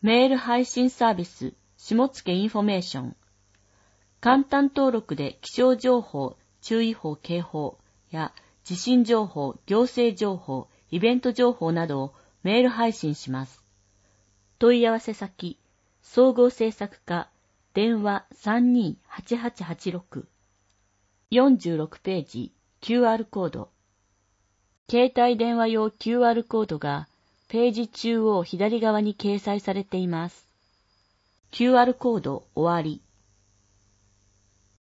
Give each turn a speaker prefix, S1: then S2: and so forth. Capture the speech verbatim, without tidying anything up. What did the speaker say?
S1: メール配信サービス、下野インフォメーション。簡単登録で気象情報、注意報、警報や地震情報、行政情報、イベント情報などをメール配信します。問い合わせ先、総合制作課、電話 さんにーはちはちはちろく。よんじゅうろくページ、キューアール コード。携帯電話用 キューアール コードがページ中央左側に掲載されています。キューアール コード終わり。